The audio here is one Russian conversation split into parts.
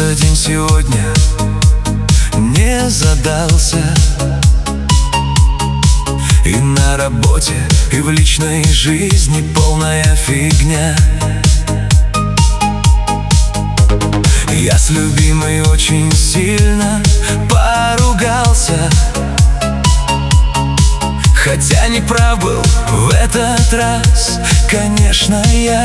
Что-то день сегодня не задался. И на работе, и в личной жизни полная фигня. Я с любимой очень сильно поругался, хотя не прав был в этот раз, конечно, я.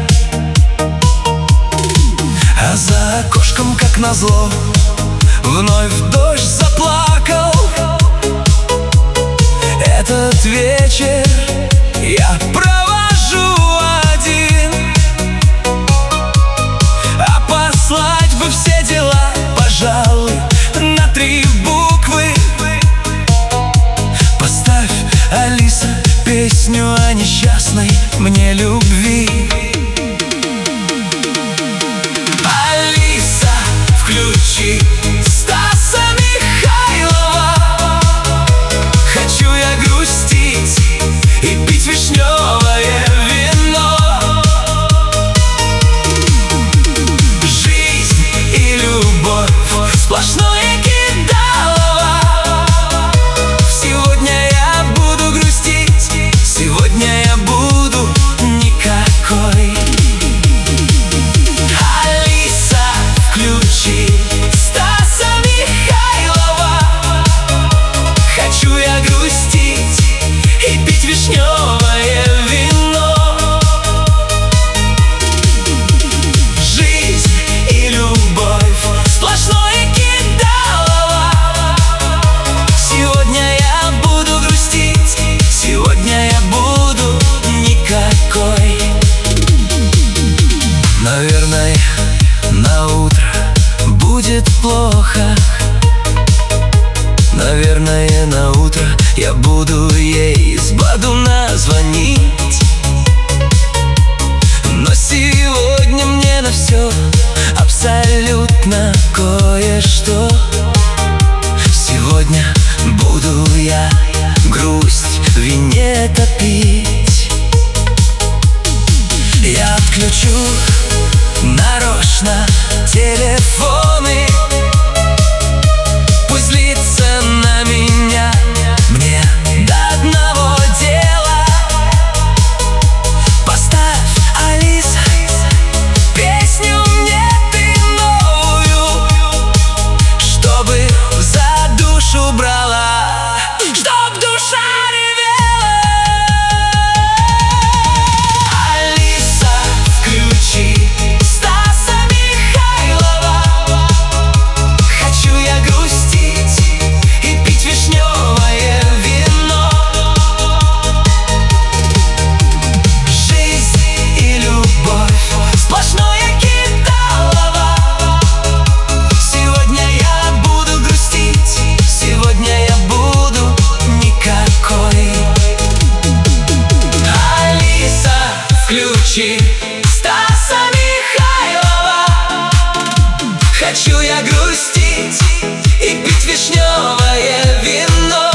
А за окошком, как назло, вновь дождь заплакал. Этот вечер я провожу один, а послать бы все дела, пожалуй, на 3 буквы. Поставь, Алиса, песню о несчастной мне любви. Алиса, включи Стаса Михайлова. Хочу я грустить и пить вишневое вино. Жизнь и любовь сплошное кидалово. Сегодня я буду грустить, сегодня я буду никакой. Алиса, включи Стаса Михайлова. Хочу я грустить и пить вишневое вино. Жизнь и любовь сплошное кидалово. Сегодня я буду грустить, сегодня я буду никакой. Наверное, на утро будет плохо. Наверное, на утро я буду ей с бадуна звонить. Но сегодня мне на все абсолютно кое-что. Сегодня буду я грусть в вине топить. Я отключу нарочно телефоны. Пусть злится на меня, мне до одного дела. Поставь, Алиса, песню мне ты новую, чтобы за душу брала, чтоб душа ревела. Алиса, включи Стаса Михайлова. Хочу я грустить и пить вишневое вино. Жизнь и любовь сплошное кидалово. Сегодня я буду грустить, сегодня я буду никакой. Алиса, включи Стаса Михайлова. Хочу я грустить и пить вишневое вино.